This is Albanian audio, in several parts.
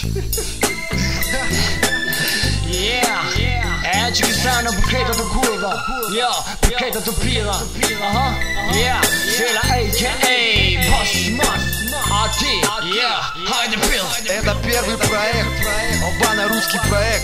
E që kësana për krejta të kurva, jo, për krejta të pila. Sela a.k.a. Boss Mas, Ati, hajde pil. Это первый проект, Албана русский проект,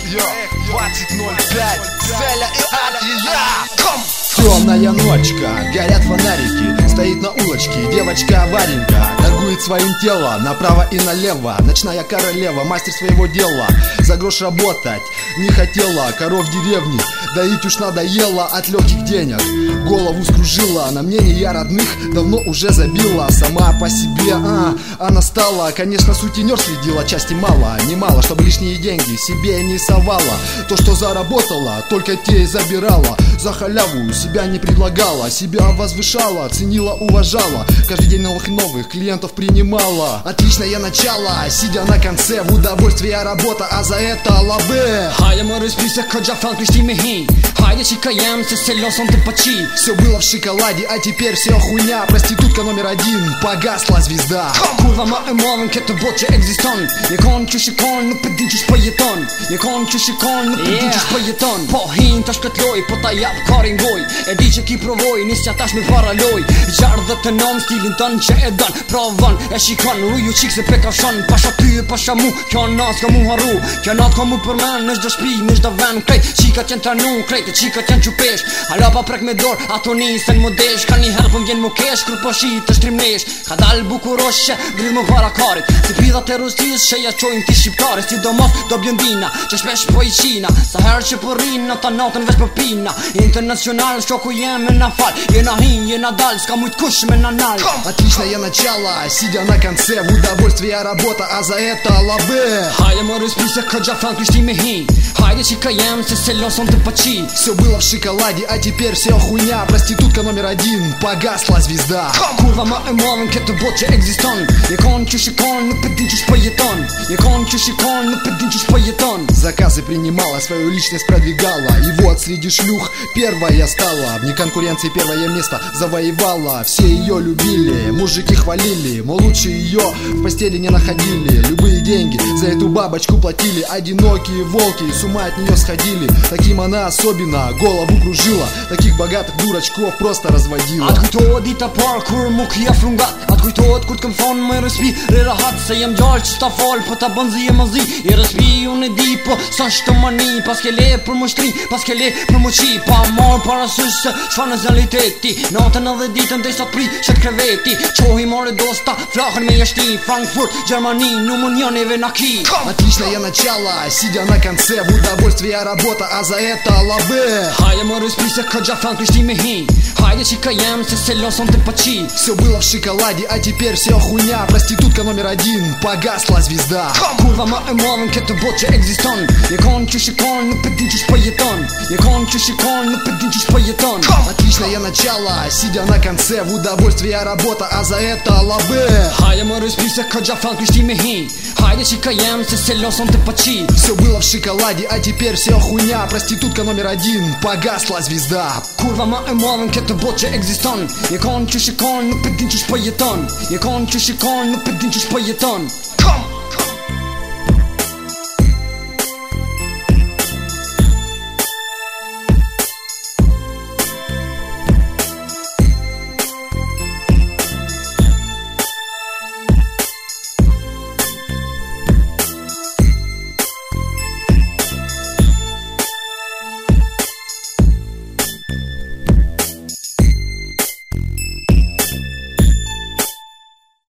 20.05, Селя и Ати, Темная ночка, горят фонарики, стоит на улочке девочка Варенька, торгует своим телом направо и налево. Ночная королева, мастер своего дела, за грош работать не хотела, коров в деревне доить уж надоело от легких денег. Голову скружила, на мнение родных давно уже забила. Сама по себе, она стала, конечно, сутенер следила, части мало, немало, чтобы лишние деньги себе не совала. То, что заработала, только те и забирала. За халяву себя не предлагала, себя возвышала, ценила, уважала. Каждый день новых и новых клиентов принимала. Отличное начало, сидя на конце, в удовольствие работа, а за это лаве. Hajde më rëspisa këgja fan kështi me hin. Hajde që ka jem se se лосон ты почи. Все было в шоколаде, а теперь все хуйня. Проститутка номер один, погасла звезда. Kurva ma e madhen këtë botë që ekziston. Një kon që shikon, nuk përdin që shpo jeton. Një kon që shikon, nuk përdin që shpo jeton. Po hin tash këtë loj, po ta jap karin goj. E di që ki provoj, nis që tash me paraloj. Gjarë dhe të nom, stilin tën që e dan. Provon, e shikon, ruju qik se pe kafshon. Pasha ty e pasha mu, kjo nas ka mu haru. Kjo nat ka mu përmen, nësh do shpi, nësh do ven. Krejt, qikat janë tranu, krejt, qikat janë qupesh. Hala pa prek me dor, ato nisen mu desh. Ka një herë pëm vjen mu kesh, kur po shi të shtrimnesh. Ka dal bukuroshe, gridh mu para karit. Si pidha të rustis, që ja qojnë ti shqiptare. Si do mos do bjondina, që shpesh po i qina. Sa herë që po rrin, në ta natën veç për pina. Internacional, shoku jem me na fal. Jena hin, jena dal, s'ka mujt kush me na nal. Отличное начало, сидя на конце, в удовольствие работа, а за это лаве. Hajde më rëspisa këgja fan kështi me hin. Hajde që ka jem se se лосон ты почи. Все было в шоколаде, а теперь все хуйня. Проститутка номер один, погасла звезда. Kurva ma e madhen këtë botë që ekziston. Një kon që shikon, nuk përdin që shpo jeton. Një kon që shikon, nuk përdin që shpo jeton. Заказы принимала, свою личность продвигала. И вот среди шлюх первая стала. Вне конкуренции первое место завоевала. Все ее любили, мужики хвалили. Мол, лучше ее в постели не находили. Любые деньги за эту бабочку платили. Одинокие волки с ума от нее сходили. Таким она особенно голову кружила. Таких богатых дурачков просто разводила. Atë kujtohet dita par kur mu kja frungat. Atë kujtohet kur t'këm thonë me respi re rahat. Se jem gjallë që s'ta fal, po ta bën zi e mazi. I respi unë e di, po sa shtë mani. Pas ke le për më shtri, pas ke le për më qi. Pa marë parasysh se çfarë në realiteti. Natën edhe ditën dhe sa t'pri shet kreveti. Qohi mare dosta, flakën me jashti. Frankfurt, Gjermani, në munjoneve na ki. Отличное начало, сидя на конце, в удовольствие работа, а за это лаве. Hajde më rëspisa këgja fan kështi me hin. Hajde që ka jem se se лосон ты почи. Все было в шоколаде, а теперь все хуйня. Проститутка номер один, погасла звезда. Kurva ma e madhen këtë botë që ekziston. Një kon që shikon, nuk përdin që shpo jeton. Një kon që shikon, nuk përdin që shpo jeton. Отличное начало, сидя на конце, в удовольствие работа, а за это лаве. Hajde më rëspisa këgja fan kështi me hin. Hajde që ka jem se se лосон ты почи. Все было в шоколаде, а теперь все хуйня. Проститутка номер один, погасла звезда. Kurva ma e madhen këtë botë që ekziston. Një kon që shikon, nuk përdin që shpo jeton. Një kon që shikon, nuk përdin që shpo jeton.